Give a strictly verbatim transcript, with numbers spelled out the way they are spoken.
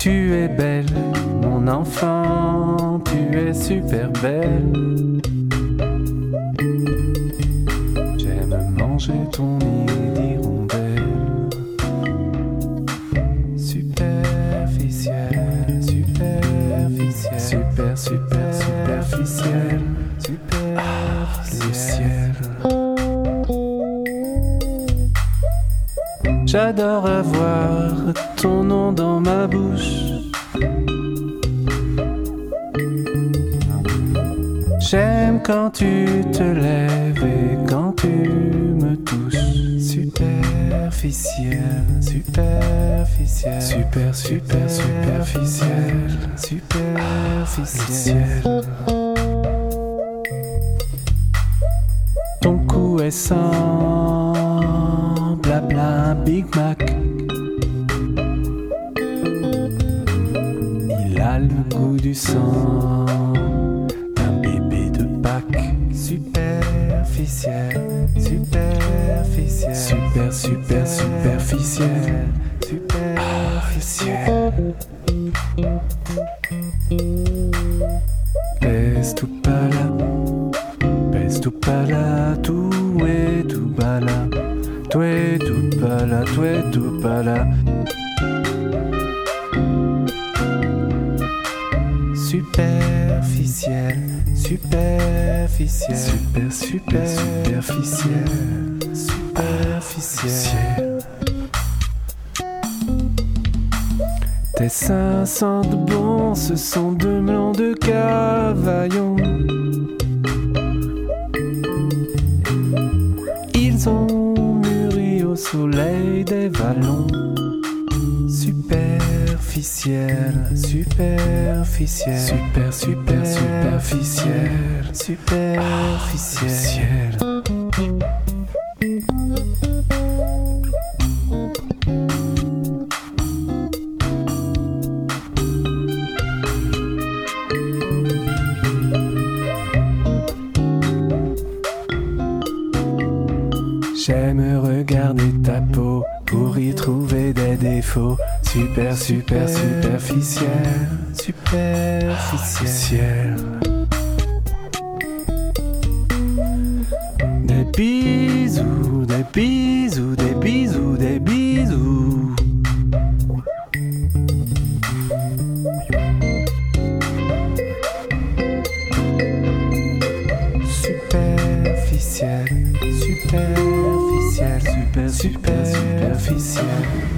Tu es belle, mon enfant, tu es super belle. J'aime manger ton nid d'hirondelle. Superficielle, superficielle, super, super, superficielle, super, ah, le ciel. J'adore avoir ton nom dans ma bouche. J'aime quand tu te lèves et quand tu me touches. Superficielle, superficielle, super, super, superficielle, superficielle. Ton cou est sans blabla Big Mac. Il a le goût du sang d'un bébé de Pâques. Superficielle, superficielle, super, super, superficielle, superficielle. Pèse tout pas là, pèse tout pas là, tout est tout bas là. Toi et tout pas là, toi et tout pas là. Superficielle, superficielle, super, super, superficielle, superficielle. Tes seins sentent bon, ce sont deux melons de cavaillon. Ils ont mûri au soleil des vallons. Superficielle, superficielle, super, super, superficielle, superficielle. J'aime regarder ta peau pour y trouver des défauts. Super, super, superficielle, superficielle. Des bisous, des bisous, des bisous, des bisous. Superficielle, superficielle, super, super, superficielle.